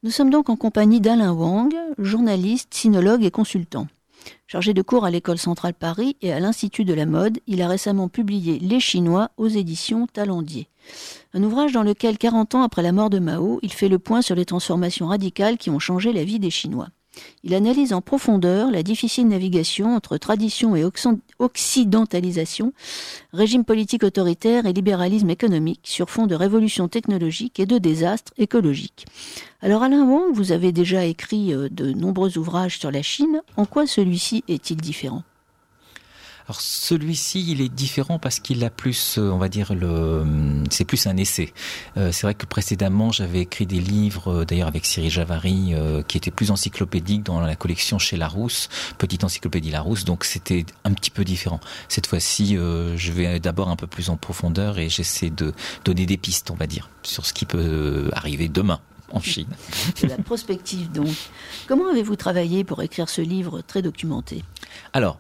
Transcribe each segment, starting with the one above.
Nous sommes donc en compagnie d'Alain Wang, journaliste, sinologue et consultant. Chargé de cours à l'École centrale Paris et à l'Institut de la mode, il a récemment publié Les Chinois aux éditions Talendier. Un ouvrage dans lequel, 40 ans après la mort de Mao, il fait le point sur les transformations radicales qui ont changé la vie des Chinois. Il analyse en profondeur la difficile navigation entre tradition et occidentalisation, régime politique autoritaire et libéralisme économique sur fond de révolution technologique et de désastres écologiques. Alors Alain Wang, vous avez déjà écrit de nombreux ouvrages sur la Chine. En quoi celui-ci est-il différent ? Alors celui-ci, il est différent parce qu'il a plus, on va dire, c'est plus un essai. C'est vrai que précédemment, j'avais écrit des livres, d'ailleurs avec Cyril Javary, qui étaient plus encyclopédiques dans la collection chez Larousse, Petite Encyclopédie Larousse, donc c'était un petit peu différent. Cette fois-ci, je vais d'abord un peu plus en profondeur et j'essaie de donner des pistes, on va dire, sur ce qui peut arriver demain en Chine. C'est la prospective donc. Comment avez-vous travaillé pour écrire ce livre très documenté ? Alors,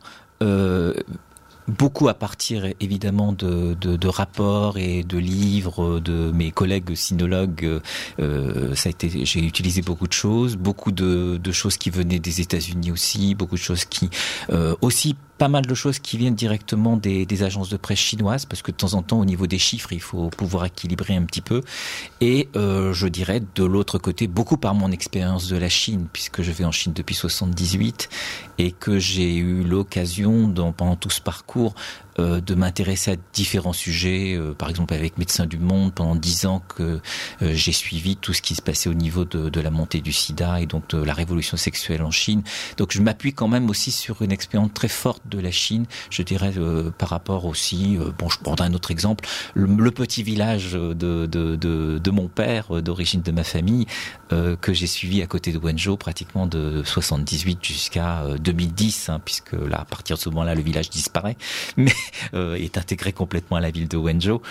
beaucoup à partir évidemment de rapports et de livres de mes collègues sinologues. J'ai utilisé beaucoup de choses choses qui venaient des États-Unis aussi, beaucoup de choses qui aussi pas mal de choses qui viennent directement des agences de presse chinoises, parce que de temps en temps, au niveau des chiffres, il faut pouvoir équilibrer un petit peu. Et je dirais, de l'autre côté, beaucoup par mon expérience de la Chine, puisque je vais en Chine depuis 1978, et que j'ai eu l'occasion, pendant tout ce parcours, de m'intéresser à différents sujets. Par exemple, avec Médecins du Monde, pendant 10 ans que j'ai suivi tout ce qui se passait au niveau de la montée du sida et donc de la révolution sexuelle en Chine. Donc je m'appuie quand même aussi sur une expérience très forte de la Chine, je dirais, par rapport aussi, je prendrai un autre exemple, le petit village de mon père, d'origine de ma famille, que j'ai suivi à côté de Wenzhou pratiquement de 78 jusqu'à 2010, puisque là, à partir de ce moment-là, le village disparaît, mais est intégré complètement à la ville de Wenzhou.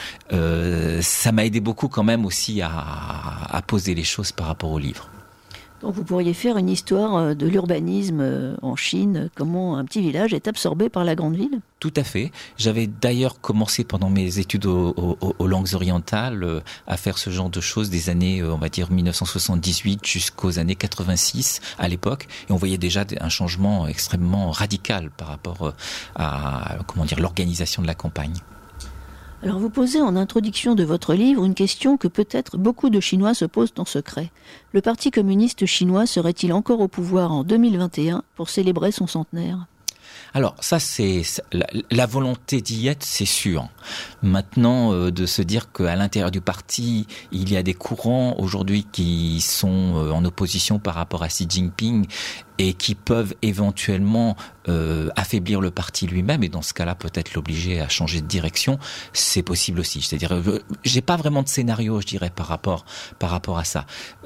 Ça m'a aidé beaucoup quand même aussi à poser les choses par rapport au livre. Donc vous pourriez faire une histoire de l'urbanisme en Chine, comment un petit village est absorbé par la grande ville ? Tout à fait. J'avais d'ailleurs commencé pendant mes études aux langues orientales à faire ce genre de choses des années, on va dire 1978 jusqu'aux années 86 à l'époque, et on voyait déjà un changement extrêmement radical par rapport à l'organisation de la campagne. Alors vous posez en introduction de votre livre une question que peut-être beaucoup de Chinois se posent en secret. Le Parti communiste chinois serait-il encore au pouvoir en 2021 pour célébrer son centenaire ? Alors ça, c'est la volonté d'y être, c'est sûr. Maintenant, de se dire qu'à l'intérieur du parti, il y a des courants aujourd'hui qui sont en opposition par rapport à Xi Jinping et qui peuvent éventuellement affaiblir le parti lui-même, et dans ce cas-là peut-être l'obliger à changer de direction, c'est possible aussi. C'est-à-dire, j'ai pas vraiment de scénario, je dirais, par rapport à ça.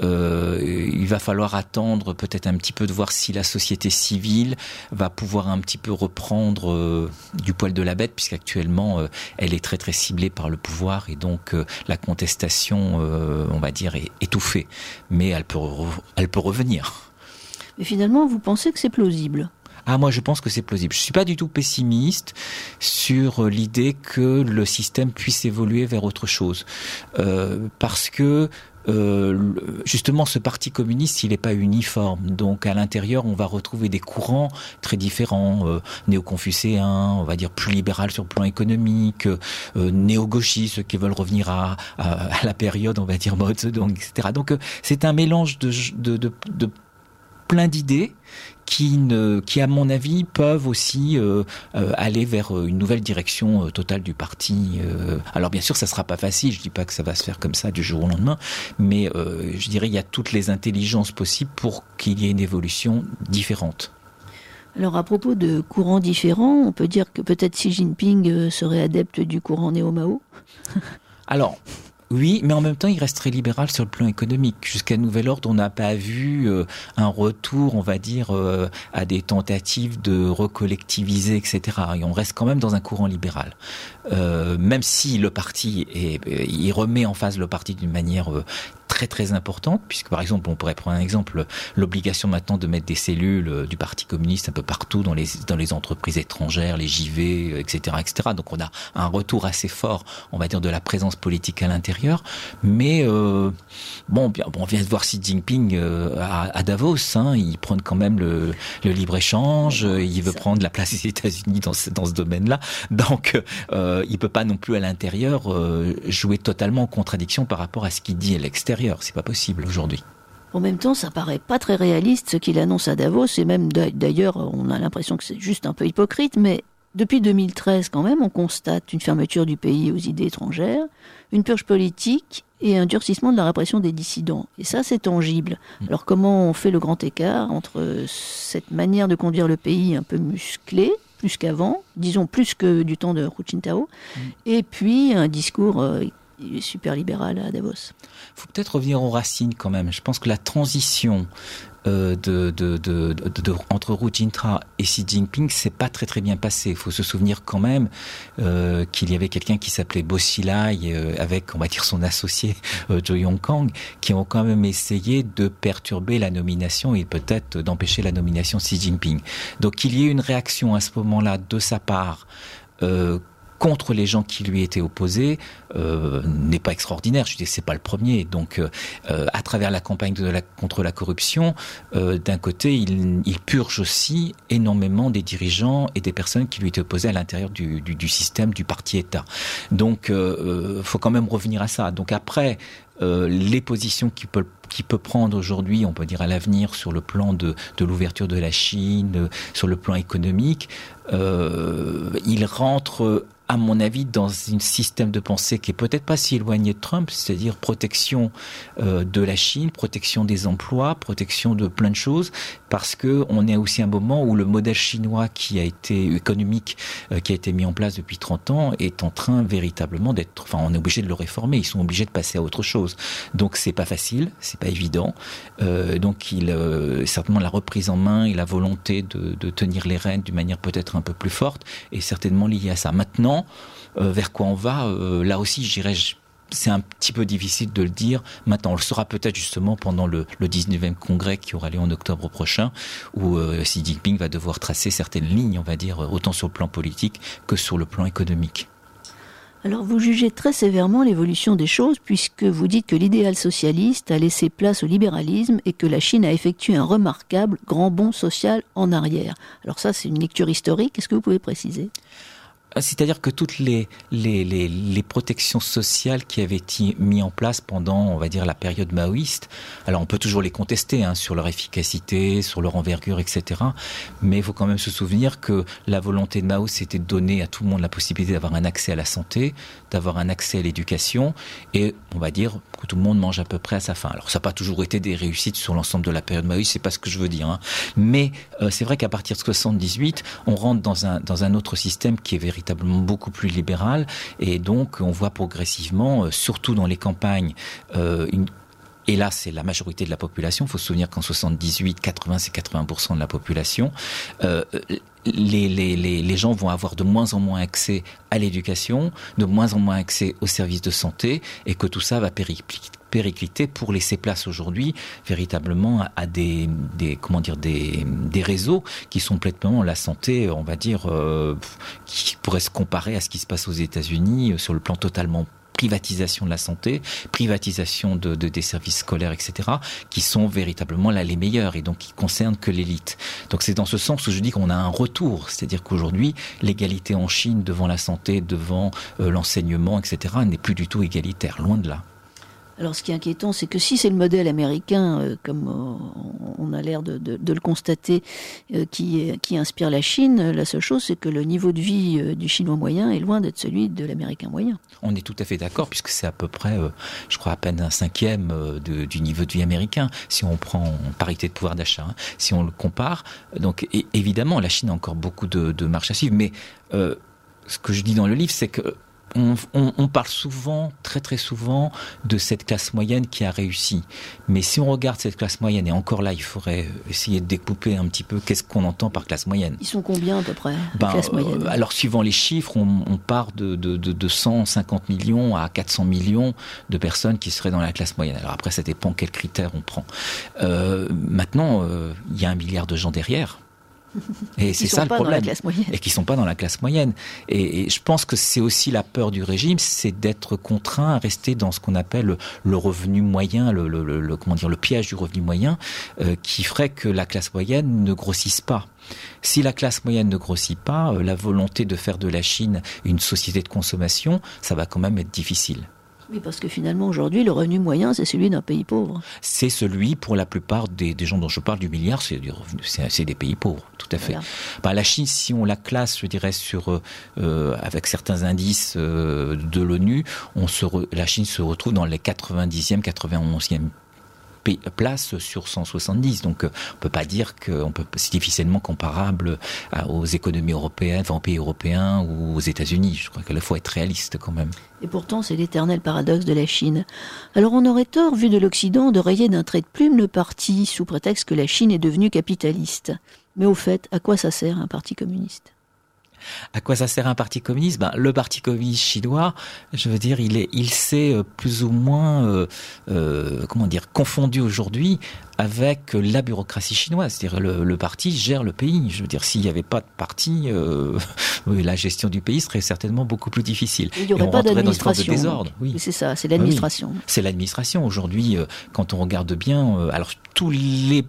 Il va falloir attendre peut-être un petit peu de voir si la société civile va pouvoir un petit peu reprendre du poil de la bête, puisqu'actuellement elle est très très ciblée par le pouvoir, et donc la contestation, on va dire, est étouffée, mais elle peut revenir. Mais finalement, vous pensez que c'est plausible ? Moi je pense que c'est plausible. Je suis pas du tout pessimiste sur l'idée que le système puisse évoluer vers autre chose. Parce que justement, ce parti communiste, il n'est pas uniforme. Donc, à l'intérieur, on va retrouver des courants très différents, néo-confucéens, on va dire plus libéral sur le plan économique, néo-gauchistes, ceux qui veulent revenir à la période, on va dire Mao Zedong, etc. Donc, c'est un mélange de plein d'idées qui, à mon avis, peuvent aussi aller vers une nouvelle direction totale du parti. Alors bien sûr, ça sera pas facile, je dis pas que ça va se faire comme ça du jour au lendemain, mais je dirais il y a toutes les intelligences possibles pour qu'il y ait une évolution différente. Alors à propos de courants différents, on peut dire que peut-être Xi Jinping serait adepte du courant néo-Mao ? Alors, oui, mais en même temps, il reste très libéral sur le plan économique. Jusqu'à nouvel ordre, on n'a pas vu un retour, on va dire, à des tentatives de recollectiviser, etc. Et on reste quand même dans un courant libéral. Même si le parti il remet en phase le parti d'une manière très très importante, puisque par exemple, on pourrait prendre un exemple, l'obligation maintenant de mettre des cellules du Parti communiste un peu partout dans les entreprises étrangères, les JV, etc., etc. Donc on a un retour assez fort, on va dire, de la présence politique à l'intérieur. Mais on vient de voir Xi Jinping à Davos. Il prône quand même le libre-échange. Il veut prendre la place des États-Unis dans ce domaine-là. Donc il peut pas non plus à l'intérieur jouer totalement en contradiction par rapport à ce qu'il dit à l'extérieur. C'est pas possible aujourd'hui. En même temps, ça paraît pas très réaliste ce qu'il annonce à Davos, et même d'ailleurs, on a l'impression que c'est juste un peu hypocrite, mais depuis 2013 quand même, on constate une fermeture du pays aux idées étrangères, une purge politique et un durcissement de la répression des dissidents. Et ça, c'est tangible. Alors comment on fait le grand écart entre cette manière de conduire le pays un peu musclée, plus qu'avant, disons plus que du temps de Hu Jintao, et puis un discours super libéral à Davos. Il faut peut-être revenir aux racines quand même. Je pense que la transition entre Hu Jintao et Xi Jinping, c'est pas très très bien passé. Il faut se souvenir quand même qu'il y avait quelqu'un qui s'appelait Bo Xilai avec, on va dire, son associé Zhou Yongkang, qui ont quand même essayé de perturber la nomination et peut-être d'empêcher la nomination de Xi Jinping. Donc qu'il y ait une réaction à ce moment-là de sa part contre les gens qui lui étaient opposés n'est pas extraordinaire. Je dis, c'est pas le premier. Donc, à travers la campagne contre la corruption, d'un côté, il purge aussi énormément des dirigeants et des personnes qui lui étaient opposées à l'intérieur du système du parti-État. Donc, faut quand même revenir à ça. Donc après, les positions qu'il peut prendre aujourd'hui, on peut dire à l'avenir, sur le plan de l'ouverture de la Chine, sur le plan économique, il rentre, à mon avis, dans un système de pensée qui est peut-être pas si éloigné de Trump, c'est-à-dire protection de la Chine, protection des emplois, protection de plein de choses, parce que on est aussi à un moment où le modèle chinois économique qui a été mis en place depuis 30 ans est en train véritablement on est obligé de le réformer, ils sont obligés de passer à autre chose. Donc c'est pas facile, c'est pas évident. Donc certainement la reprise en main et la volonté de tenir les rênes d'une manière peut-être un peu plus forte est certainement liée à ça. Maintenant, vers quoi on va, là aussi, c'est un petit peu difficile de le dire. Maintenant, on le saura peut-être justement pendant le 19e congrès qui aura lieu en octobre prochain, où Xi Jinping va devoir tracer certaines lignes, on va dire, autant sur le plan politique que sur le plan économique. Alors vous jugez très sévèrement l'évolution des choses puisque vous dites que l'idéal socialiste a laissé place au libéralisme et que la Chine a effectué un remarquable grand bond social en arrière. Alors ça, c'est une lecture historique. Est-ce que vous pouvez préciser ? C'est-à-dire que toutes les protections sociales qui avaient été mises en place pendant, on va dire, la période maoïste, alors on peut toujours les contester sur leur efficacité, sur leur envergure, etc. Mais il faut quand même se souvenir que la volonté de Mao, c'était de donner à tout le monde la possibilité d'avoir un accès à la santé, d'avoir un accès à l'éducation, et on va dire que tout le monde mange à peu près à sa faim. Alors ça n'a pas toujours été des réussites sur l'ensemble de la période maoïste, c'est pas ce que je veux dire. Mais c'est vrai qu'à partir de 78, on rentre dans un autre système qui est véritablement beaucoup plus libéral, et donc on voit progressivement, surtout dans les campagnes, et là c'est la majorité de la population. Il faut se souvenir qu'en 78, c'est 80% de la population. Les gens vont avoir de moins en moins accès à l'éducation, de moins en moins accès aux services de santé, et que tout ça va péricliter pour laisser place aujourd'hui véritablement à des réseaux qui sont complètement la santé, on va dire, qui pourrait se comparer à ce qui se passe aux États-Unis sur le plan totalement privatisation de la santé, privatisation des services scolaires, etc., qui sont véritablement là les meilleurs et donc qui concernent que l'élite. Donc c'est dans ce sens où je dis qu'on a un retour, c'est-à-dire qu'aujourd'hui, l'égalité en Chine devant la santé, devant l'enseignement, etc., n'est plus du tout égalitaire, loin de là. Alors ce qui est inquiétant, c'est que si c'est le modèle américain, comme on a l'air de le constater, qui inspire la Chine, la seule chose, c'est que le niveau de vie du Chinois moyen est loin d'être celui de l'Américain moyen. On est tout à fait d'accord, puisque c'est à peu près, je crois, à peine un cinquième du niveau de vie américain, si on prend en parité de pouvoir d'achat, si on le compare. Donc évidemment, la Chine a encore beaucoup de marche à suivre, mais ce que je dis dans le livre, c'est que on parle souvent, très très souvent, de cette classe moyenne qui a réussi. Mais si on regarde cette classe moyenne, et encore là, il faudrait essayer de découper un petit peu qu'est-ce qu'on entend par classe moyenne. Ils sont combien à peu près, la classe moyenne? Alors, suivant les chiffres, on part de 150 millions à 400 millions de personnes qui seraient dans la classe moyenne. Alors après, ça dépend quels critères on prend. Maintenant, il y a 1 milliard de gens derrière. Et c'est ça le problème. Et qui sont pas dans la classe moyenne. Et je pense que c'est aussi la peur du régime, c'est d'être contraint à rester dans ce qu'on appelle le revenu moyen, le piège du revenu moyen, qui ferait que la classe moyenne ne grossisse pas. Si la classe moyenne ne grossit pas, la volonté de faire de la Chine une société de consommation, ça va quand même être difficile. Oui, parce que finalement, aujourd'hui, le revenu moyen, c'est celui d'un pays pauvre. C'est celui, pour la plupart des gens dont je parle, du milliard, c'est des pays pauvres, tout à fait. Voilà. La Chine, si on la classe, je dirais, avec certains indices de l'ONU, la Chine se retrouve dans les 90e, 91e place sur 170. Donc, on peut pas dire c'est difficilement comparable aux économies européennes, aux pays européens ou aux États-Unis. Je crois qu'il faut être réaliste quand même. Et pourtant, c'est l'éternel paradoxe de la Chine. Alors, on aurait tort, vu de l'Occident, de rayer d'un trait de plume le parti sous prétexte que la Chine est devenue capitaliste. Mais au fait, à quoi ça sert un parti communiste ? À quoi ça sert un parti communiste ? Le parti communiste chinois, je veux dire, il s'est plus ou moins, confondu aujourd'hui avec la bureaucratie chinoise. C'est-à-dire le parti gère le pays. Je veux dire, s'il n'y avait pas de parti, la gestion du pays serait certainement beaucoup plus difficile. Il n'y aurait pas d'administration. Dans une forme de désordre. Oui. C'est ça, c'est l'administration. Oui. C'est l'administration. Aujourd'hui, quand on regarde bien, alors tous les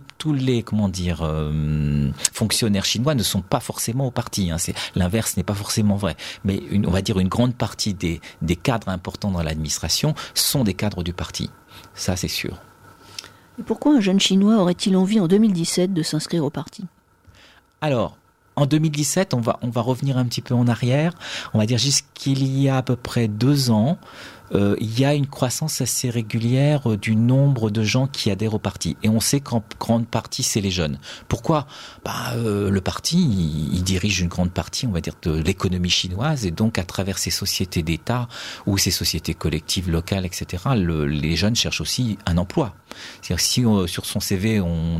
fonctionnaires chinois ne sont pas forcément au parti. L'inverse n'est pas forcément vrai. Mais on va dire une grande partie des cadres importants dans l'administration sont des cadres du parti. Ça, c'est sûr. Et pourquoi un jeune Chinois aurait-il envie en 2017 de s'inscrire au parti ? Alors, en 2017, on va revenir un petit peu en arrière. On va dire jusqu'il y a à peu près 2 ans, il y a une croissance assez régulière du nombre de gens qui adhèrent au parti. Et on sait qu'en grande partie, c'est les jeunes. Pourquoi ? Le parti, il dirige une grande partie, on va dire, de l'économie chinoise. Et donc, à travers ces sociétés d'État ou ces sociétés collectives locales, etc., les jeunes cherchent aussi un emploi. C'est-à-dire si sur son CV, on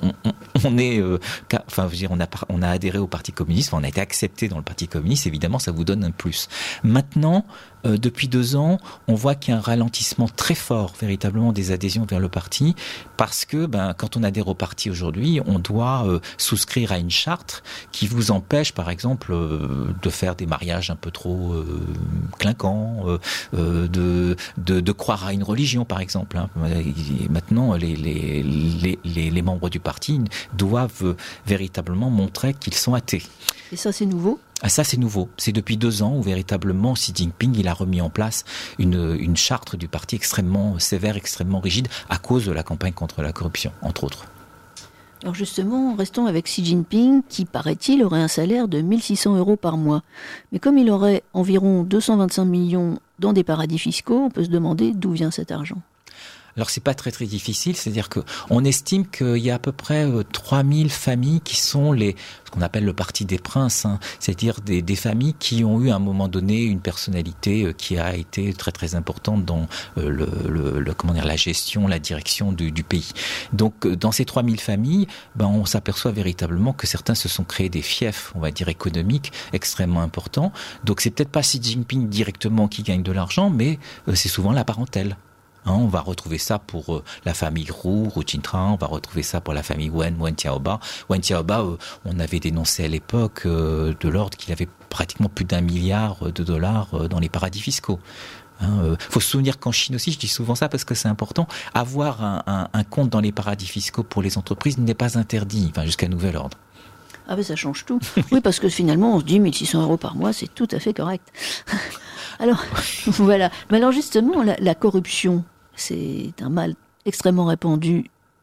a adhéré au Parti communiste, on a été accepté dans le Parti communiste, évidemment, ça vous donne un plus. Maintenant, depuis 2 ans, on voit qu'il y a un ralentissement très fort, véritablement, des adhésions vers le parti, parce que quand on adhère au parti aujourd'hui, on doit souscrire à une charte qui vous empêche, par exemple, de faire des mariages un peu trop clinquants, de croire à une religion, par exemple. Maintenant, les membres du parti doivent véritablement montrer qu'ils sont athées. Et ça, c'est nouveau ? Ça, c'est nouveau. C'est depuis 2 ans où véritablement Xi Jinping il a remis en place une charte du parti extrêmement sévère, extrêmement rigide, à cause de la campagne contre la corruption, entre autres. Alors justement, restons avec Xi Jinping, qui, paraît-il, aurait un salaire de 1 600 € par mois. Mais comme il aurait environ 225 millions dans des paradis fiscaux, on peut se demander d'où vient cet argent. Alors c'est pas très très difficile, c'est-à-dire que on estime qu'il y a à peu près 3000 familles qui sont ce qu'on appelle le parti des princes, c'est-à-dire des familles qui ont eu à un moment donné une personnalité qui a été très très importante dans la gestion, la direction du pays. Donc dans ces 3000 familles, on s'aperçoit véritablement que certains se sont créés des fiefs, on va dire économiques, extrêmement importants. Donc c'est peut-être pas Xi Jinping directement qui gagne de l'argent, mais c'est souvent la parentèle. On va retrouver ça pour la famille Ru Jintao, on va retrouver ça pour la famille Wen Xiaoba. Wen Xiaoba, on avait dénoncé à l'époque de l'ordre qu'il avait pratiquement plus d'1 milliard de dollars dans les paradis fiscaux. Faut se souvenir qu'en Chine aussi, je dis souvent ça parce que c'est important, avoir un compte dans les paradis fiscaux pour les entreprises n'est pas interdit, jusqu'à nouvel ordre. Ah ben ça change tout. Oui, parce que finalement, on se dit 1 600 € par mois, c'est tout à fait correct. Alors, voilà. Mais alors justement, la corruption, c'est un mal extrêmement répandu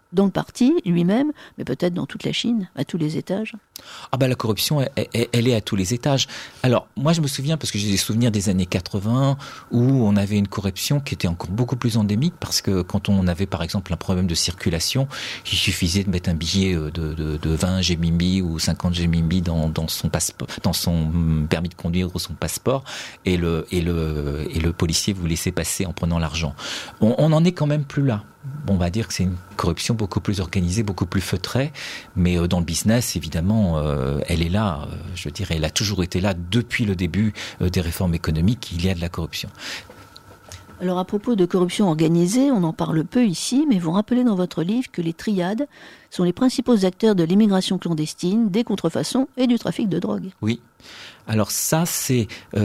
dans le parti lui-même, mais peut-être dans toute la Chine, à tous les étages? La corruption, elle est à tous les étages. Alors, moi, je me souviens, parce que j'ai des souvenirs des années 80, où on avait une corruption qui était encore beaucoup plus endémique, parce que quand on avait, par exemple, un problème de circulation, il suffisait de mettre un billet de 20 GMB ou 50 GMB dans son passeport, dans son permis de conduire ou son passeport, et le policier vous laissait passer en prenant l'argent. On en est quand même plus là. On va dire que c'est une corruption beaucoup plus organisée, beaucoup plus feutrée, mais dans le business, évidemment, elle est là. Je dirais, elle a toujours été là depuis le début des réformes économiques. Il y a de la corruption. Alors à propos de corruption organisée, on en parle peu ici, mais vous rappelez dans votre livre que les triades sont les principaux acteurs de l'immigration clandestine, des contrefaçons et du trafic de drogue. Oui. Alors ça, c'est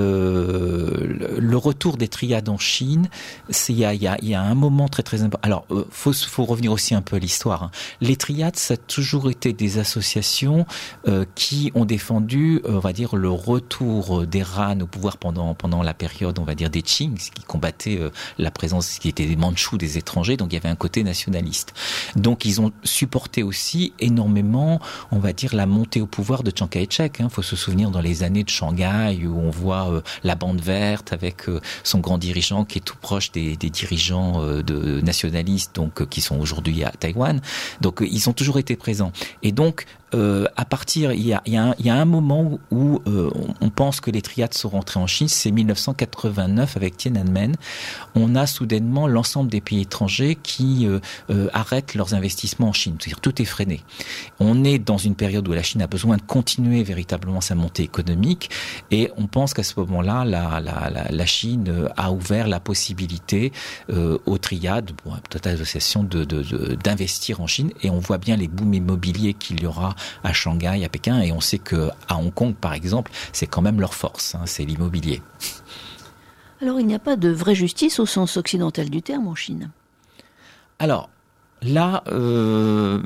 le retour des triades en Chine. Il y a un moment très très important. Alors, faut revenir aussi un peu à l'histoire. Hein. Les triades, ça a toujours été des associations qui ont défendu, on va dire, le retour des Han au pouvoir pendant la période, on va dire, des Qing, qui combattaient la présence, qui étaient des Mandchous, des étrangers. Donc il y avait un côté nationaliste. Donc ils ont supporté aussi énormément, on va dire, la montée au pouvoir de Chiang Kai-shek. Faut se souvenir dans les années de Shanghai où on voit la bande verte avec son grand dirigeant qui est tout proche des dirigeants de nationalistes, donc qui sont aujourd'hui à Taïwan. Donc ils ont toujours été présents. Et donc à partir, il y a un moment où on pense que les triades sont rentrées en Chine, c'est 1989 avec Tiananmen. On a soudainement l'ensemble des pays étrangers qui arrêtent leurs investissements en Chine. C'est-à-dire tout est freiné. On est dans une période où la Chine a besoin de continuer véritablement sa montée économique et on pense qu'à ce moment-là, la Chine a ouvert la possibilité aux triades, toute association d'investir en Chine et on voit bien les booms immobiliers qu'il y aura à Shanghai, à Pékin, et on sait que à Hong Kong, par exemple, c'est quand même leur force, c'est l'immobilier. Alors, il n'y a pas de vraie justice au sens occidental du terme en Chine. Alors, là, on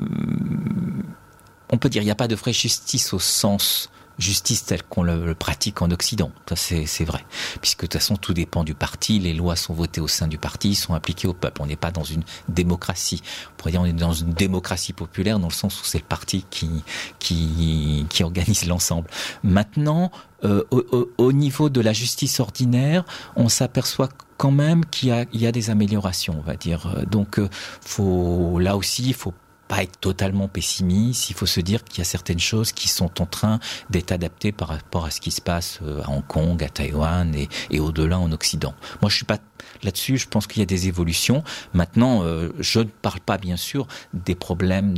peut dire qu'il n'y a pas de vraie justice au sens justice telle qu'on le pratique en Occident. Ça, c'est vrai. Puisque de toute façon, tout dépend du parti. Les lois sont votées au sein du parti, sont appliquées au peuple. On n'est pas dans une démocratie. On pourrait dire qu'on est dans une démocratie populaire dans le sens où c'est le parti qui organise l'ensemble. Maintenant, au niveau de la justice ordinaire, on s'aperçoit quand même qu'il y a des améliorations, on va dire. Donc, là aussi, il faut pas être totalement pessimiste, il faut se dire qu'il y a certaines choses qui sont en train d'être adaptées par rapport à ce qui se passe à Hong Kong, à Taïwan et au-delà en Occident. Moi, je suis pas là-dessus, je pense qu'il y a des évolutions. Maintenant, je ne parle pas, bien sûr, des problèmes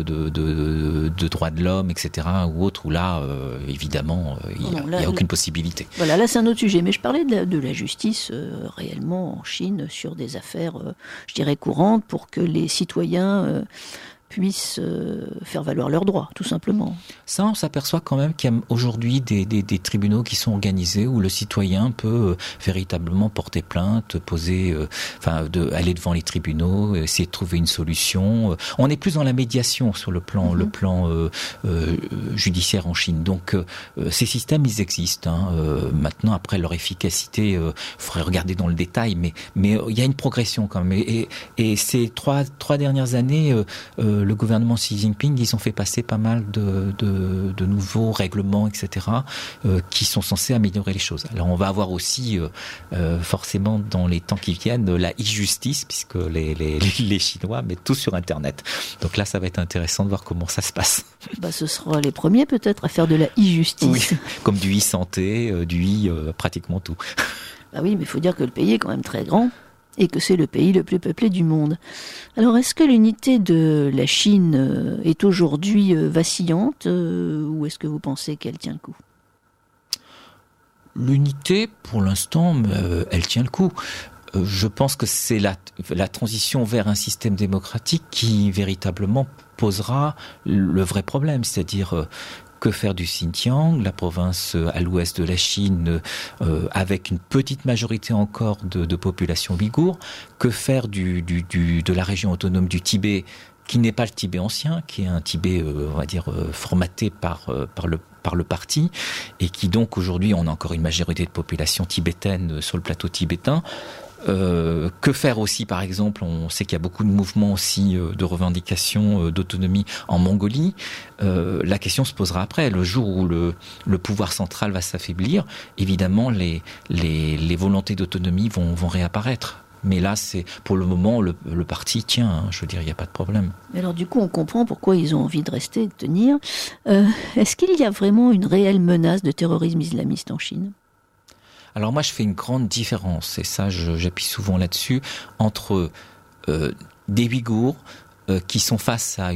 de droits de l'homme, etc., ou autres, où là, évidemment, il n'y a aucune possibilité. Voilà, là, c'est un autre sujet. Mais je parlais de la justice réellement en Chine sur des affaires, je dirais, courantes pour que les citoyens puissent faire valoir leurs droits, tout simplement. Ça, on s'aperçoit quand même qu'il y a aujourd'hui des tribunaux qui sont organisés où le citoyen peut véritablement porter plainte, aller devant les tribunaux, essayer de trouver une solution. On est plus dans la médiation sur le plan judiciaire en Chine. Donc, ces systèmes, ils existent. Maintenant, après leur efficacité, faudrait regarder dans le détail, mais il y a une progression quand même. Et ces trois dernières années, le gouvernement Xi Jinping, ils ont fait passer pas mal de nouveaux règlements, etc., qui sont censés améliorer les choses. Alors on va avoir aussi, forcément, dans les temps qui viennent, la e-justice, puisque les Chinois mettent tout sur Internet. Donc là, ça va être intéressant de voir comment ça se passe. Ce sera les premiers peut-être à faire de la e-justice. Oui, comme du e-santé, du pratiquement tout. Oui, mais il faut dire que le pays est quand même très grand. Et que c'est le pays le plus peuplé du monde. Alors, est-ce que l'unité de la Chine est aujourd'hui vacillante ou est-ce que vous pensez qu'elle tient le coup ? L'unité, pour l'instant, elle tient le coup. Je pense que c'est la transition vers un système démocratique qui véritablement posera le vrai problème, c'est-à-dire que faire du Xinjiang, la province à l'ouest de la Chine, avec une petite majorité encore de population ouïghour, que faire de la région autonome du Tibet, qui n'est pas le Tibet ancien, qui est un Tibet, on va dire, formaté par le parti, et qui donc aujourd'hui, on a encore une majorité de population tibétaine sur le plateau tibétain. Que faire aussi, par exemple, on sait qu'il y a beaucoup de mouvements aussi de revendication d'autonomie en Mongolie. La question se posera après. Le jour où le pouvoir central va s'affaiblir, évidemment, les volontés d'autonomie vont réapparaître. Mais là, c'est pour le moment, le parti tient. Hein, je veux dire, il n'y a pas de problème. Alors du coup, on comprend pourquoi ils ont envie de rester, de tenir. Est-ce qu'il y a vraiment une réelle menace de terrorisme islamiste en Chine ? Alors moi, je fais une grande différence, et ça, j'appuie souvent là-dessus, entre des Ouïghours qui sont face à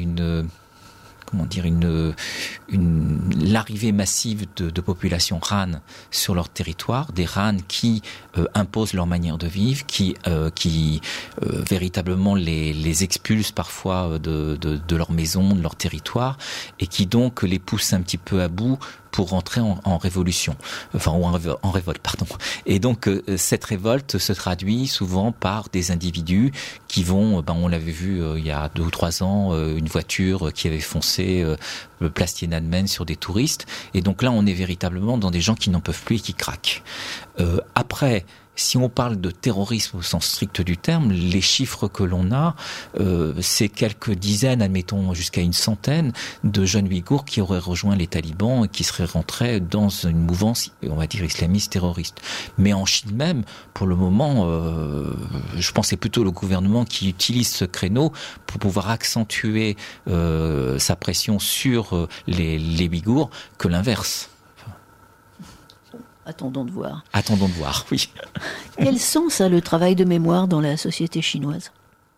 l'arrivée massive de populations Han sur leur territoire, des Han qui imposent leur manière de vivre, qui véritablement les expulsent parfois de leur maison, de leur territoire, et qui donc les poussent un petit peu à bout pour rentrer en révolution, en révolte, pardon. Et donc cette révolte se traduit souvent par des individus qui vont, on l'avait vu il y a 2 ou 3 ans, une voiture qui avait foncé place Tiananmen sur des touristes. Et donc là, on est véritablement dans des gens qui n'en peuvent plus et qui craquent. Après, si on parle de terrorisme au sens strict du terme, les chiffres que l'on a, c'est quelques dizaines, admettons jusqu'à une centaine de jeunes Ouïghours qui auraient rejoint les talibans et qui seraient rentrés dans une mouvance, on va dire, islamiste terroriste. Mais en Chine même, pour le moment, je pense que c'est plutôt le gouvernement qui utilise ce créneau pour pouvoir accentuer sa pression sur les Ouïghours que l'inverse. Attendons de voir. Attendons de voir, oui. Quel sens a le travail de mémoire dans la société chinoise ?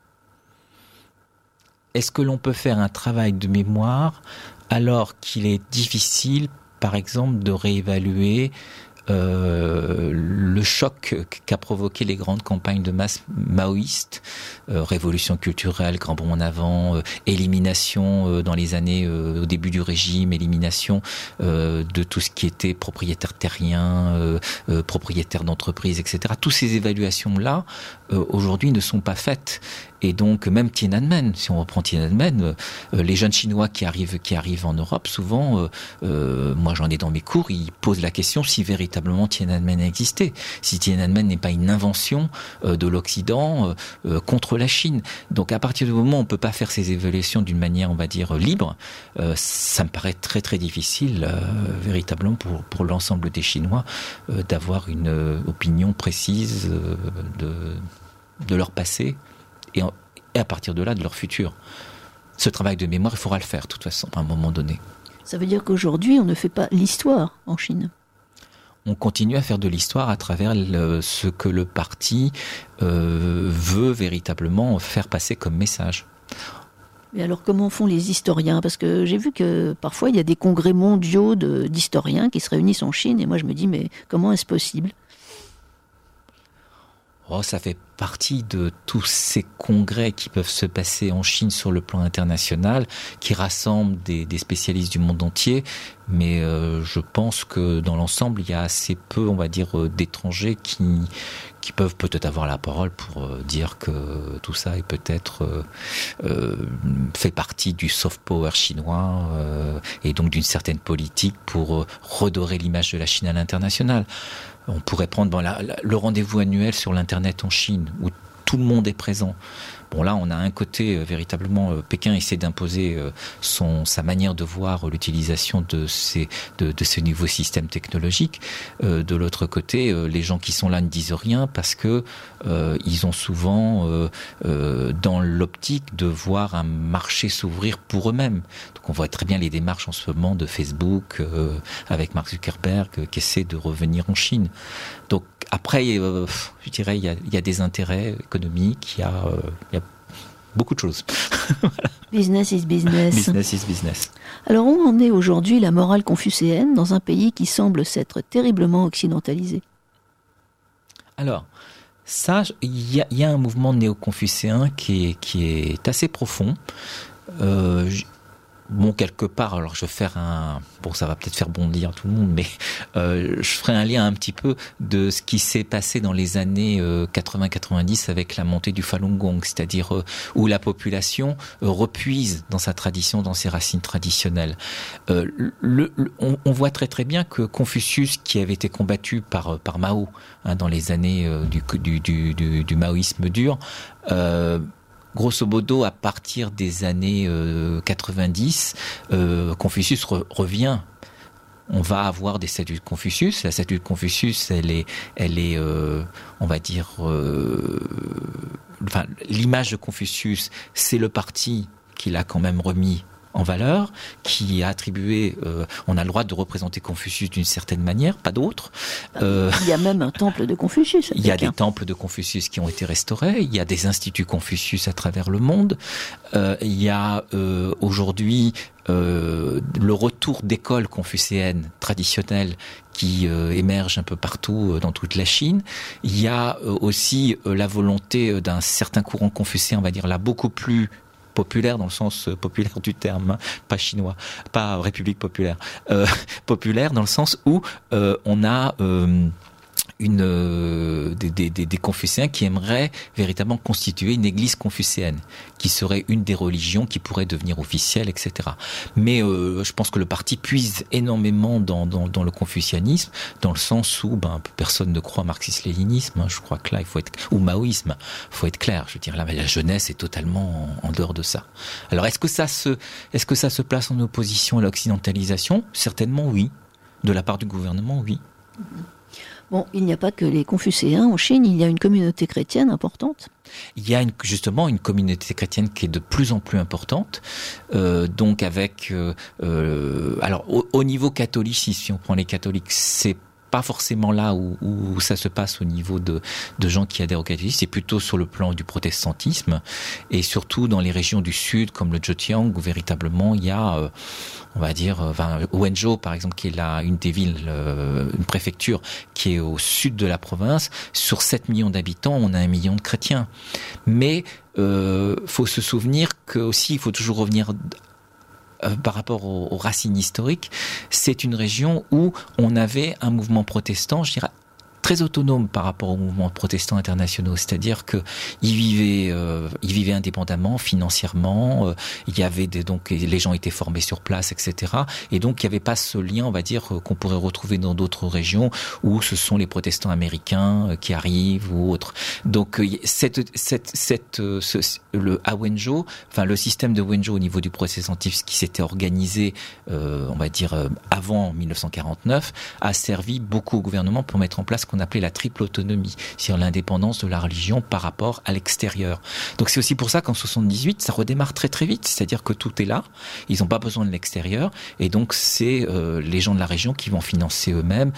Est-ce que l'on peut faire un travail de mémoire alors qu'il est difficile, par exemple, de réévaluer le choc qu'a provoqué les grandes campagnes de masse maoïstes, révolution culturelle, grand bond en avant, élimination dans les années au début du régime, élimination de tout ce qui était propriétaire terrien, propriétaire d'entreprise, etc. Toutes ces évaluations-là, aujourd'hui, ne sont pas faites. Et donc, même Tiananmen, si on reprend Tiananmen, les jeunes Chinois qui arrivent en Europe, souvent, moi j'en ai dans mes cours, ils posent la question si véritablement Tiananmen a existé, si Tiananmen n'est pas une invention de l'Occident contre la Chine. Donc, à partir du moment où on ne peut pas faire ces évaluations d'une manière, on va dire, libre, ça me paraît très très difficile, véritablement, pour l'ensemble des Chinois, d'avoir une opinion précise de leur passé. Et à partir de là, de leur futur. Ce travail de mémoire, il faudra le faire, de toute façon, à un moment donné. Ça veut dire qu'aujourd'hui, on ne fait pas l'histoire en Chine. On continue à faire de l'histoire à travers ce que le parti veut véritablement faire passer comme message. Et alors, comment font les historiens ? Parce que j'ai vu que parfois, il y a des congrès mondiaux d'historiens qui se réunissent en Chine. Et moi, je me dis, mais comment est-ce possible ? Ça fait partie de tous ces congrès qui peuvent se passer en Chine sur le plan international, qui rassemblent des spécialistes du monde entier. Mais je pense que dans l'ensemble, il y a assez peu, on va dire, d'étrangers qui peuvent peut-être avoir la parole pour dire que tout ça est peut-être fait partie du soft power chinois et donc d'une certaine politique pour redorer l'image de la Chine à l'international. On pourrait prendre le rendez-vous annuel sur l'Internet en Chine, où tout le monde est présent. Bon, là, on a un côté, véritablement, Pékin essaie d'imposer sa manière de voir l'utilisation de ces nouveaux systèmes technologiques. De l'autre côté, les gens qui sont là ne disent rien parce que ils ont souvent dans l'optique de voir un marché s'ouvrir pour eux-mêmes. Donc on voit très bien les démarches en ce moment de Facebook avec Mark Zuckerberg qui essaie de revenir en Chine. Donc après, je dirais, il y a des intérêts économiques, il y a beaucoup de choses. Voilà. Business is business. Business is business. Alors où en est aujourd'hui la morale confucéenne dans un pays qui semble s'être terriblement occidentalisé ? Alors, ça, il y a un mouvement néo-confucéen qui est assez profond. bon, quelque part, alors je vais faire ça va peut-être faire bondir tout le monde, mais je ferai un lien un petit peu de ce qui s'est passé dans les années 80-90 avec la montée du Falun Gong, c'est-à-dire où la population repuise dans sa tradition, dans ses racines traditionnelles. On voit très très bien que Confucius, qui avait été combattu par Mao dans les années du maoïsme dur, grosso modo, à partir des années 90, Confucius revient. On va avoir des statues de Confucius. La statue de Confucius, elle est, on va dire, l'image de Confucius, c'est le parti qu'il a quand même remis en valeur, qui a attribué, on a le droit de représenter Confucius d'une certaine manière, pas d'autre. Il y a même un temple de Confucius. Il y a des temples de Confucius qui ont été restaurés, il y a des instituts Confucius à travers le monde, il y a aujourd'hui le retour d'écoles confucéennes traditionnelles qui émergent un peu partout dans toute la Chine. Il y a aussi la volonté d'un certain courant confucéen, on va dire là, beaucoup plus populaire dans le sens populaire du terme, pas chinois, pas République populaire, populaire dans le sens où on a des confucéens qui aimeraient véritablement constituer une église confucéenne, qui serait une des religions qui pourrait devenir officielle, etc. Mais je pense que le parti puise énormément dans le confucianisme, dans le sens où personne ne croit au marxisme-léninisme. Je crois que là, il faut être, ou maoïsme, il faut être clair. Je veux dire, là, la jeunesse est totalement en dehors de ça. Alors, est-ce que ça se place en opposition à l'occidentalisation ? Certainement, oui. De la part du gouvernement, oui. Bon, il n'y a pas que les Confucéens en Chine, il y a une communauté chrétienne importante. Il y a justement une communauté chrétienne qui est de plus en plus importante, donc avec alors au niveau catholique, si on prend les catholiques, c'est pas forcément là où ça se passe au niveau de gens qui adhèrent au catholicisme, c'est plutôt sur le plan du protestantisme, et surtout dans les régions du sud comme le Zhejiang, où véritablement il y a on va dire, Wenzhou par exemple, qui est une des villes, une préfecture qui est au sud de la province. Sur 7 millions d'habitants, on a 1 million de chrétiens. Mais faut se souvenir que aussi, il faut toujours revenir par rapport aux racines historiques. C'est une région où on avait un mouvement protestant, je dirais, très autonome par rapport aux mouvements protestants internationaux, c'est-à-dire que ils vivaient indépendamment, financièrement. Il y avait donc les gens étaient formés sur place, etc. Et donc il n'y avait pas ce lien, on va dire, qu'on pourrait retrouver dans d'autres régions où ce sont les protestants américains qui arrivent ou autres. Donc à Wenzhou, le système de Wenzhou au niveau du protestantisme qui s'était organisé, on va dire avant 1949, a servi beaucoup au gouvernement pour mettre en place ce qu'on appelait la triple autonomie, c'est-à-dire l'indépendance de la religion par rapport à l'extérieur. Donc c'est aussi pour ça qu'en 78, ça redémarre très très vite, c'est-à-dire que tout est là, ils n'ont pas besoin de l'extérieur, et donc c'est les gens de la région qui vont financer eux-mêmes,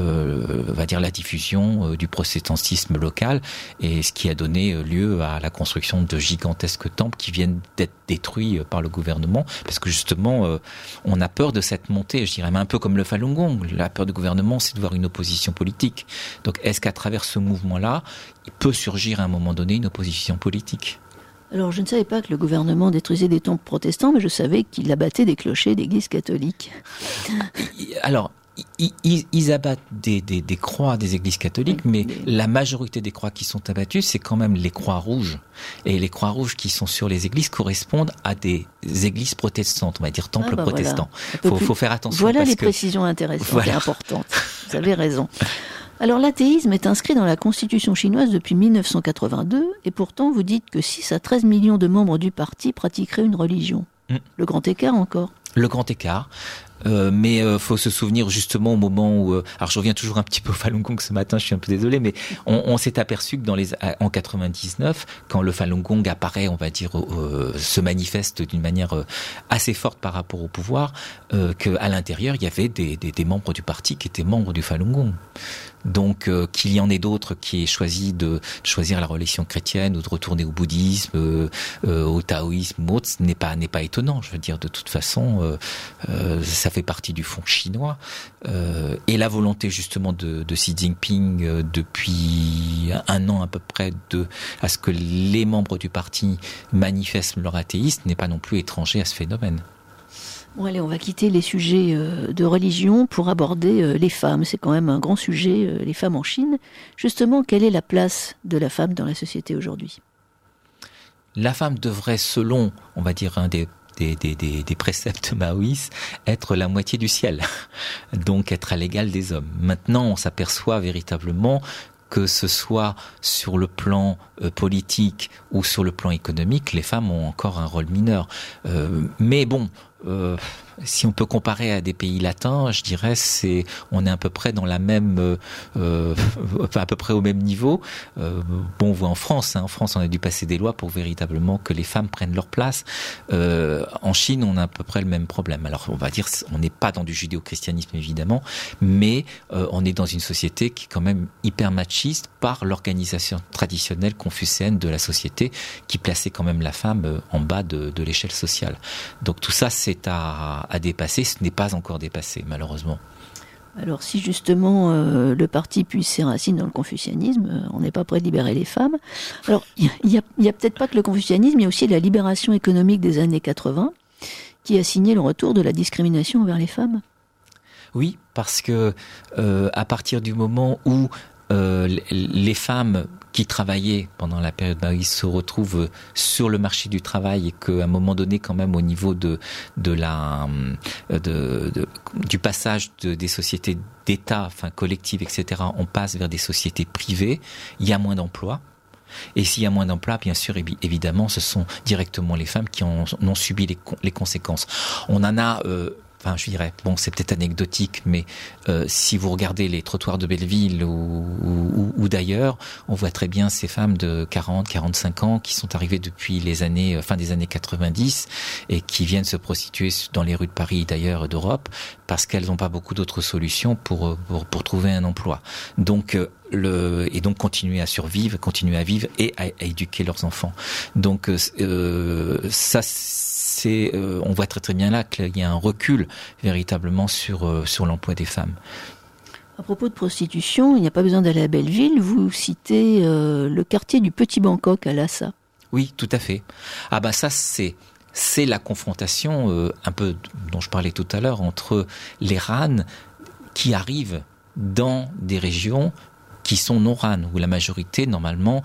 on va dire la diffusion du protestantisme local, et ce qui a donné lieu à la construction de gigantesques temples qui viennent d'être détruits par le gouvernement, parce que justement on a peur de cette montée, je dirais, mais un peu comme le Falun Gong, la peur du gouvernement c'est de voir une opposition politique. Donc est-ce qu'à travers ce mouvement-là, il peut surgir à un moment donné une opposition politique ? Alors, je ne savais pas que le gouvernement détruisait des temples protestants, mais je savais qu'il abattait des clochers d'églises catholiques. Alors, ils abattent des croix des églises catholiques, mais la majorité des croix qui sont abattues, c'est quand même les croix rouges. Et les croix rouges qui sont sur les églises correspondent à des églises protestantes, on va dire temples protestants. Voilà. Faut faire attention. Voilà les précisions intéressantes et importantes. Vous avez raison. Alors l'athéisme est inscrit dans la constitution chinoise depuis 1982, et pourtant vous dites que 6 à 13 millions de membres du parti pratiqueraient une religion. Le grand écart encore. Le grand écart. Mais faut se souvenir justement au moment où, alors je reviens toujours un petit peu au Falun Gong ce matin, je suis un peu désolé, mais on s'est aperçu que en 99, quand le Falun Gong apparaît, on va dire, se manifeste d'une manière assez forte par rapport au pouvoir, qu'à l'intérieur il y avait des membres du parti qui étaient membres du Falun Gong. Donc qu'il y en ait d'autres qui aient choisi de choisir la religion chrétienne ou de retourner au bouddhisme, au taoïsme, ou autre, ce n'est pas étonnant. Je veux dire, de toute façon, ça fait partie du fond chinois, et la volonté justement de Xi Jinping depuis 1 an à peu près à ce que les membres du parti manifestent leur athéisme n'est pas non plus étranger à ce phénomène. Bon, allez, on va quitter les sujets de religion pour aborder les femmes. C'est quand même un grand sujet, les femmes en Chine. Justement, quelle est la place de la femme dans la société aujourd'hui ? La femme devrait, selon, on va dire, un des préceptes maoïstes, être la moitié du ciel. Donc être à l'égal des hommes. Maintenant, on s'aperçoit véritablement que ce soit sur le plan politique ou sur le plan économique, les femmes ont encore un rôle mineur. Mais bon, si on peut comparer à des pays latins, je dirais on est à peu près dans la même, à peu près au même niveau. Bon, on voit en France, en France, on a dû passer des lois pour véritablement que les femmes prennent leur place. En Chine, on a à peu près le même problème. Alors, on va dire, on n'est pas dans du judéo-christianisme évidemment, mais on est dans une société qui est quand même hyper machiste par l'organisation traditionnelle confucéenne de la société, qui plaçait quand même la femme en bas de l'échelle sociale. Donc tout ça, c'est à dépasser. Ce n'est pas encore dépassé, malheureusement. Alors si justement le parti puise ses racines dans le confucianisme, on n'est pas prêt de libérer les femmes. Alors il y a peut-être pas que le confucianisme, il y a aussi la libération économique des années 80 qui a signé le retour de la discrimination envers les femmes. Oui, parce que à partir du moment où les femmes qui travaillaient pendant la période maoïste se retrouvent sur le marché du travail et qu'à un moment donné, quand même, au niveau du passage des sociétés d'État, enfin collectives, etc., on passe vers des sociétés privées, il y a moins d'emplois. Et s'il y a moins d'emplois, bien sûr, évidemment, ce sont directement les femmes qui en ont subi les conséquences. On en a... Enfin, je dirais, bon, c'est peut-être anecdotique, mais si vous regardez les trottoirs de Belleville ou d'ailleurs, on voit très bien ces femmes de 40, 45 ans qui sont arrivées depuis fin des années 90 et qui viennent se prostituer dans les rues de Paris, d'ailleurs, d'Europe, parce qu'elles n'ont pas beaucoup d'autres solutions pour trouver un emploi. Donc, et donc continuer à survivre, continuer à vivre et à éduquer leurs enfants. Donc, ça, on voit très très bien là qu'il y a un recul véritablement sur l'emploi des femmes. À propos de prostitution, il n'y a pas besoin d'aller à Belleville. Vous citez le quartier du Petit Bangkok à Lhasa. Oui, tout à fait. Ah bah ça c'est la confrontation un peu dont je parlais tout à l'heure entre les RAN qui arrivent dans des régions qui sont non RAN, où la majorité normalement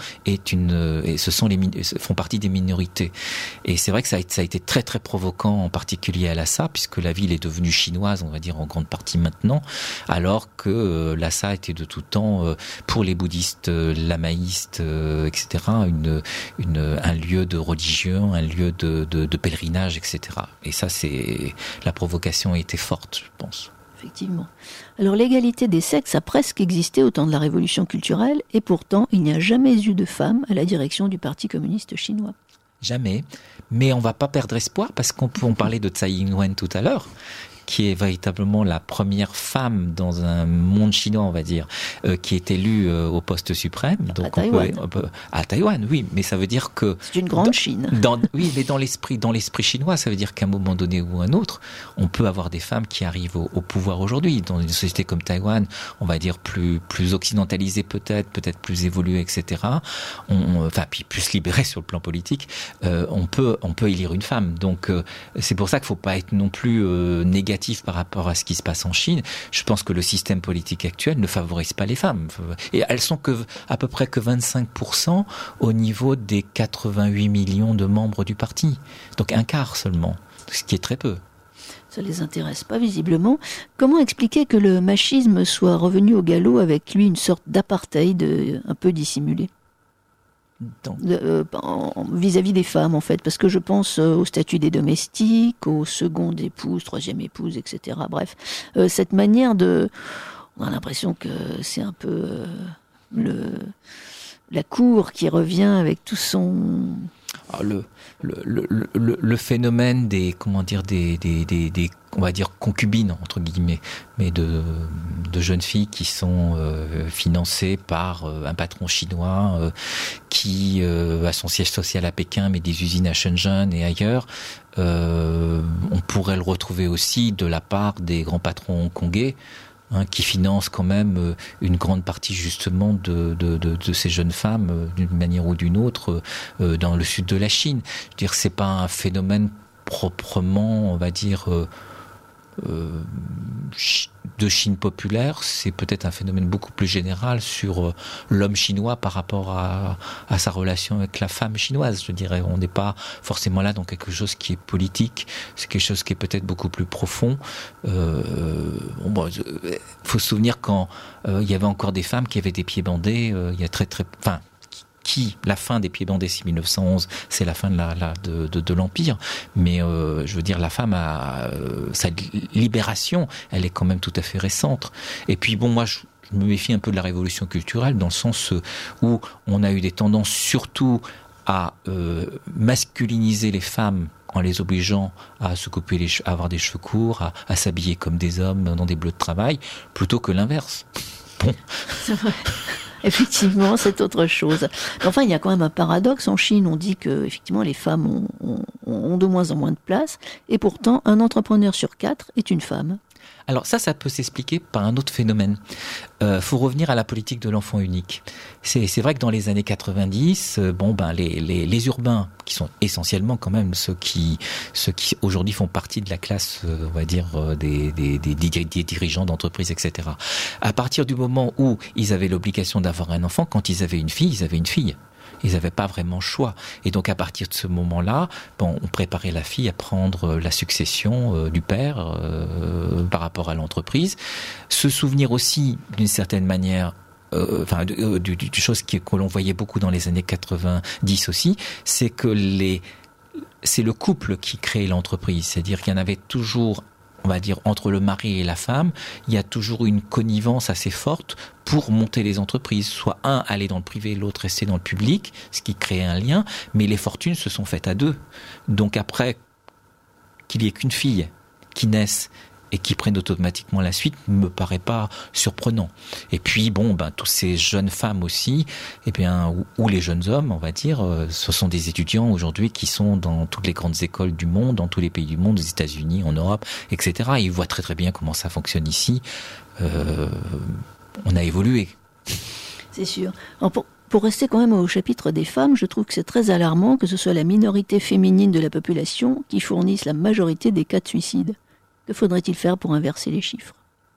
font partie des minorités. Et c'est vrai que ça a été très très provoquant, en particulier à Lhasa, puisque la ville est devenue chinoise, on va dire en grande partie maintenant, alors que Lhasa était de tout temps pour les bouddhistes, lamaïstes, etc. Un lieu de religion, un lieu de pèlerinage, etc. Et ça, la provocation a été forte, je pense. Effectivement. Alors l'égalité des sexes a presque existé au temps de la révolution culturelle et pourtant il n'y a jamais eu de femme à la direction du Parti communiste chinois. Jamais, mais on ne va pas perdre espoir parce qu'on parlait de Tsai Ing-wen tout à l'heure, qui est véritablement la première femme dans un monde chinois, on va dire, qui est élue au poste suprême. Donc à Taïwan. À Taïwan, oui, mais ça veut dire que... C'est une grande Chine. Oui, mais dans l'esprit chinois, ça veut dire qu'à un moment donné ou un autre, on peut avoir des femmes qui arrivent au pouvoir aujourd'hui. Dans une société comme Taïwan, on va dire plus occidentalisée peut-être plus évoluée, etc. Puis plus libérée sur le plan politique, on peut élire une femme. Donc c'est pour ça qu'il ne faut pas être non plus négatif par rapport à ce qui se passe en Chine. Je pense que le système politique actuel ne favorise pas les femmes. Et elles sont à peu près que 25% au niveau des 88 millions de membres du parti. Donc un quart seulement, ce qui est très peu. Ça les intéresse pas visiblement. Comment expliquer que le machisme soit revenu au galop avec lui une sorte d'apartheid un peu dissimulé ? Vis-à-vis des femmes en fait, parce que je pense au statut des domestiques, aux secondes épouses, troisième épouse, etc. Bref, cette manière on a l'impression que c'est un peu la cour qui revient avec tout son... Le phénomène des on va dire concubines entre guillemets, mais de jeunes filles qui sont financées par un patron chinois qui a son siège social à Pékin mais des usines à Shenzhen et ailleurs. On pourrait le retrouver aussi de la part des grands patrons hongkongais, qui finance quand même une grande partie justement de ces jeunes femmes d'une manière ou d'une autre dans le sud de la Chine. Je veux dire, c'est pas un phénomène proprement, on va dire, de Chine populaire. C'est peut-être un phénomène beaucoup plus général sur l'homme chinois par rapport à sa relation avec la femme chinoise. Je dirais, on n'est pas forcément là dans quelque chose qui est politique. C'est quelque chose qui est peut-être beaucoup plus profond. Faut se souvenir quand il y avait encore des femmes qui avaient des pieds bandés. Il y a la fin des pieds bandés, c'est 1911, c'est la fin de l'Empire. Mais je veux dire, la femme sa libération, elle est quand même tout à fait récente. Et puis bon, moi, je me méfie un peu de la révolution culturelle, dans le sens où on a eu des tendances surtout à masculiniser les femmes en les obligeant à se couper à avoir des cheveux courts, à s'habiller comme des hommes dans des bleus de travail, plutôt que l'inverse. Bon. C'est vrai. Effectivement, c'est autre chose. Enfin, il y a quand même un paradoxe. En Chine, on dit que effectivement, les femmes ont de moins en moins de place. Et pourtant, un entrepreneur sur 4 est une femme. Alors ça peut s'expliquer par un autre phénomène. Faut revenir à la politique de l'enfant unique. C'est vrai que dans les années 90, les urbains, qui sont essentiellement quand même ceux qui aujourd'hui font partie de la classe, on va dire, des dirigeants d'entreprises, etc. À partir du moment où ils avaient l'obligation d'avoir un enfant, quand ils avaient une fille, ils avaient une fille. Ils n'avaient pas vraiment le choix. Et donc, à partir de ce moment-là, on préparait la fille à prendre la succession du père par rapport à l'entreprise. Se souvenir aussi, d'une certaine manière, du chose que l'on voyait beaucoup dans les années 90 aussi, c'est que c'est le couple qui crée l'entreprise. C'est-à-dire qu'il y en avait toujours, on va dire, entre le mari et la femme, il y a toujours une connivence assez forte pour monter les entreprises. Soit un aller dans le privé, l'autre rester dans le public, ce qui crée un lien, mais les fortunes se sont faites à deux. Donc après, qu'il y ait qu'une fille qui naisse et qui prennent automatiquement la suite, ne me paraît pas surprenant. Et puis, tous ces jeunes femmes aussi, ou les jeunes hommes, on va dire, ce sont des étudiants aujourd'hui qui sont dans toutes les grandes écoles du monde, dans tous les pays du monde, aux États-Unis, en Europe, etc. Et ils voient très très bien comment ça fonctionne ici. On a évolué. C'est sûr. Alors pour rester quand même au chapitre des femmes, je trouve que c'est très alarmant que ce soit la minorité féminine de la population qui fournisse la majorité des cas de suicide. Que faudrait-il faire pour inverser les chiffres ?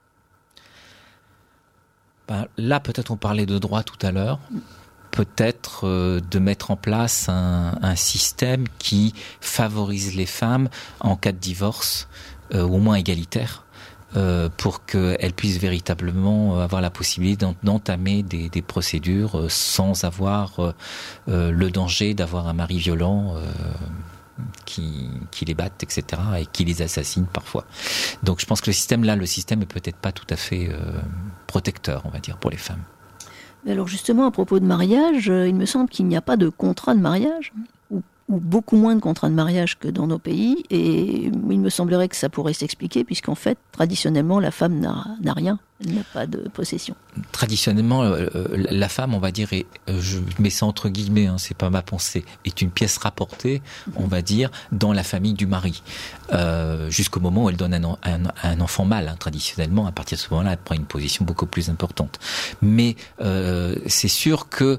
Là, peut-être on parlait de droit tout à l'heure. Peut-être de mettre en place un système qui favorise les femmes en cas de divorce, au moins égalitaire, pour qu'elles puissent véritablement avoir la possibilité d'entamer des procédures sans avoir le danger d'avoir un mari violent qui les battent, etc., et qui les assassinent parfois. Donc je pense que le système est peut-être pas tout à fait protecteur, on va dire, pour les femmes. Mais alors justement, à propos de mariage, il me semble qu'il n'y a pas de contrat de mariage, ou beaucoup moins de contrats de mariage que dans nos pays, et il me semblerait que ça pourrait s'expliquer, puisqu'en fait, traditionnellement, la femme n'a rien, elle n'a pas de possession. Traditionnellement, la femme, on va dire, je mets ça entre guillemets, c'est pas ma pensée, est une pièce rapportée, on va dire, dans la famille du mari, jusqu'au moment où elle donne un enfant mâle. Traditionnellement, à partir de ce moment-là, elle prend une position beaucoup plus importante. Mais c'est sûr que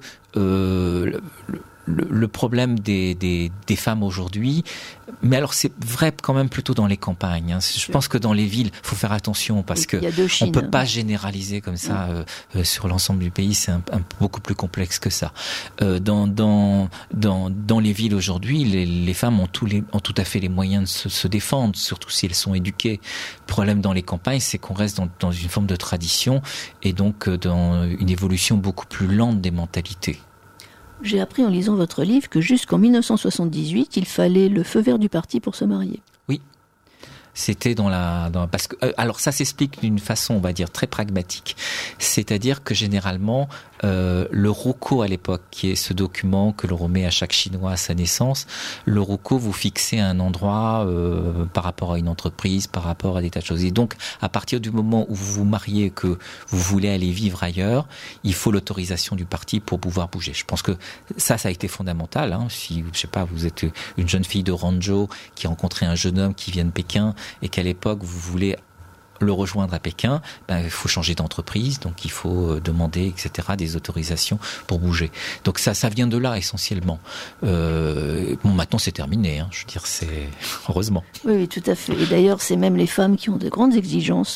le problème des femmes aujourd'hui, mais alors c'est vrai quand même plutôt dans les campagnes. Je pense que dans les villes, faut faire attention parce que on peut pas généraliser comme ça sur l'ensemble du pays. C'est beaucoup plus complexe que ça. Dans les villes aujourd'hui, les femmes ont tout à fait les moyens de se défendre, surtout si elles sont éduquées. Le problème dans les campagnes, c'est qu'on reste dans une forme de tradition et donc dans une évolution beaucoup plus lente des mentalités. J'ai appris en lisant votre livre que jusqu'en 1978, il fallait le feu vert du parti pour se marier. Oui. C'était parce que alors ça s'explique d'une façon, on va dire, très pragmatique. C'est-à-dire que généralement le RUCO à l'époque, qui est ce document que l'on remet à chaque Chinois à sa naissance, le RUCO vous fixez un endroit par rapport à une entreprise, par rapport à des tas de choses. Et donc, à partir du moment où vous vous mariez, que vous voulez aller vivre ailleurs, il faut l'autorisation du parti pour pouvoir bouger. Je pense que ça a été fondamental. Si, je sais pas, vous êtes une jeune fille de Ranzhou qui rencontrait un jeune homme qui vient de Pékin et qu'à l'époque vous voulez le rejoindre à Pékin, il faut changer d'entreprise, donc il faut demander, etc., des autorisations pour bouger. Donc ça vient de là essentiellement. Maintenant c'est terminé, hein, je veux dire, c'est heureusement. Oui, tout à fait. Et d'ailleurs, c'est même les femmes qui ont de grandes exigences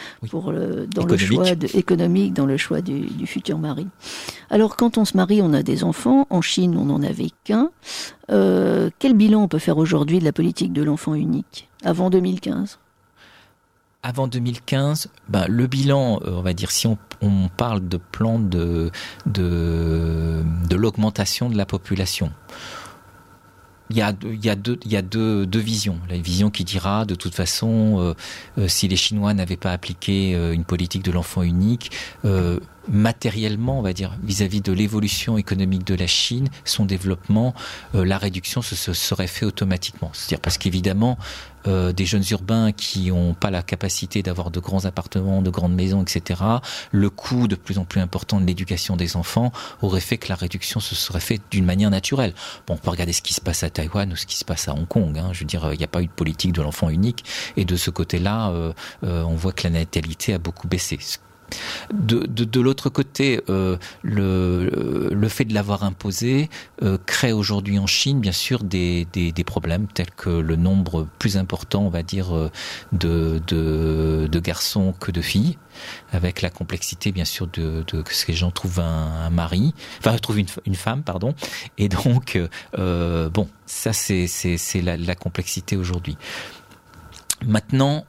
économique, dans le choix du futur mari. Alors, quand on se marie, on a des enfants. En Chine, on n'en avait qu'un. Quel bilan on peut faire aujourd'hui de la politique de l'enfant unique, avant 2015 ? Avant 2015, le bilan, on va dire, si on parle de plan de l'augmentation de la population, il y a deux visions. La vision qui dira, de toute façon, si les Chinois n'avaient pas appliqué une politique de l'enfant unique, matériellement, on va dire, vis-à-vis de l'évolution économique de la Chine, son développement, la réduction se serait fait automatiquement. C'est-à-dire parce qu'évidemment, des jeunes urbains qui n'ont pas la capacité d'avoir de grands appartements, de grandes maisons, etc., le coût de plus en plus important de l'éducation des enfants aurait fait que la réduction se serait faite d'une manière naturelle. Bon, on peut regarder ce qui se passe à Taïwan ou ce qui se passe à Hong Kong. Je veux dire, il n'y a pas eu de politique de l'enfant unique. Et de ce côté-là, on voit que la natalité a beaucoup baissé. De l'autre côté, le fait de l'avoir imposé crée aujourd'hui en Chine, bien sûr, des problèmes tels que le nombre plus important, on va dire, de garçons que de filles, avec la complexité, bien sûr, de que ces gens trouvent un mari, enfin, trouvent une femme, pardon. Et donc, ça, c'est la complexité aujourd'hui. Maintenant,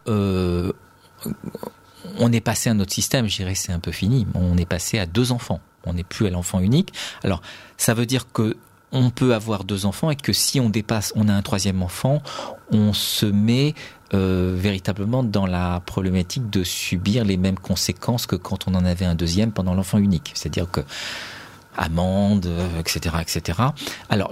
on est passé à un autre système, je dirais c'est un peu fini. On est passé à 2 enfants. On n'est plus à l'enfant unique. Alors, ça veut dire que on peut avoir 2 enfants et que si on dépasse, on a un 3e enfant, on se met véritablement dans la problématique de subir les mêmes conséquences que quand on en avait un 2e pendant l'enfant unique. C'est-à-dire que amende, etc., etc. Alors,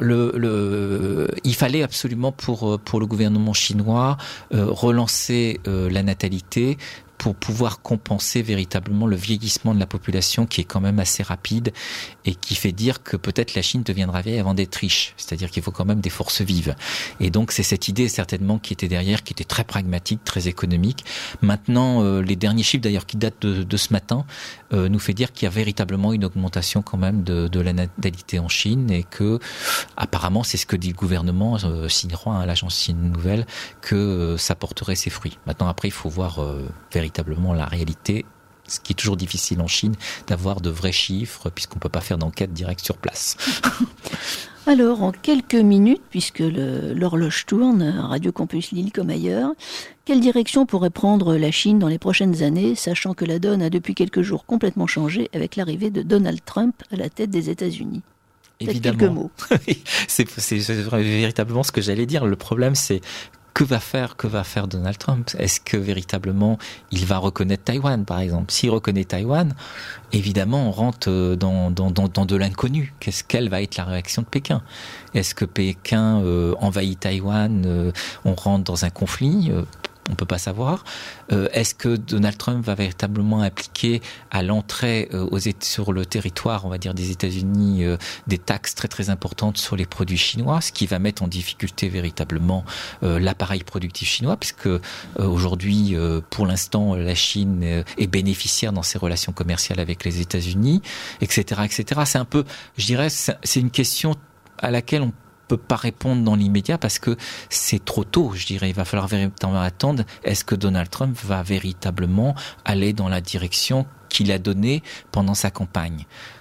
il fallait absolument pour le gouvernement chinois relancer la natalité pour pouvoir compenser véritablement le vieillissement de la population qui est quand même assez rapide et qui fait dire que peut-être la Chine deviendra vieille avant d'être riche. C'est-à-dire qu'il faut quand même des forces vives. Et donc c'est cette idée certainement qui était derrière, qui était très pragmatique, très économique. Maintenant, les derniers chiffres d'ailleurs qui datent de ce matin nous fait dire qu'il y a véritablement une augmentation quand même de la natalité en Chine et que apparemment c'est ce que dit le gouvernement chinois, l'agence Chine Nouvelle, que ça porterait ses fruits. Maintenant après il faut voir véritablement la réalité, ce qui est toujours difficile en Chine, d'avoir de vrais chiffres, puisqu'on ne peut pas faire d'enquête directe sur place. Alors, en quelques minutes, puisque l'horloge tourne, à Radio Campus Lille comme ailleurs, quelle direction pourrait prendre la Chine dans les prochaines années, sachant que la donne a depuis quelques jours complètement changé avec l'arrivée de Donald Trump à la tête des États-Unis ? Évidemment. Quelques mots. c'est véritablement ce que j'allais dire. Le problème, c'est que va faire Donald Trump ? Est-ce que véritablement il va reconnaître Taïwan, par exemple ? S'il reconnaît Taïwan, évidemment, on rentre dans de l'inconnu. Quelle va être la réaction de Pékin ? Est-ce que Pékin envahit Taïwan ? On rentre dans un conflit ? On ne peut pas savoir. Est-ce que Donald Trump va véritablement appliquer à l'entrée sur le territoire, on va dire, des États-Unis, des taxes très très importantes sur les produits chinois, ce qui va mettre en difficulté véritablement l'appareil productif chinois, puisque aujourd'hui, pour l'instant, la Chine est bénéficiaire dans ses relations commerciales avec les États-Unis, etc., etc. C'est un peu, je dirais, c'est une question à laquelle on peut pas répondre dans l'immédiat parce que c'est trop tôt, je dirais. Il va falloir véritablement attendre. Est-ce que Donald Trump va véritablement aller dans la direction qu'il a donnée pendant sa campagne ?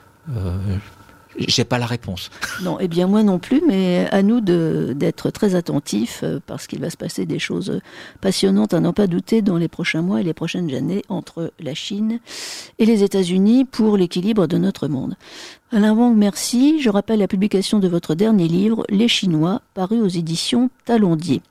J'ai pas la réponse. Non, eh bien moi non plus, mais à nous d'être très attentifs parce qu'il va se passer des choses passionnantes à n'en pas douter dans les prochains mois et les prochaines années entre la Chine et les États-Unis pour l'équilibre de notre monde. Alain Wang, merci. Je rappelle la publication de votre dernier livre, Les Chinois, paru aux éditions Talendier.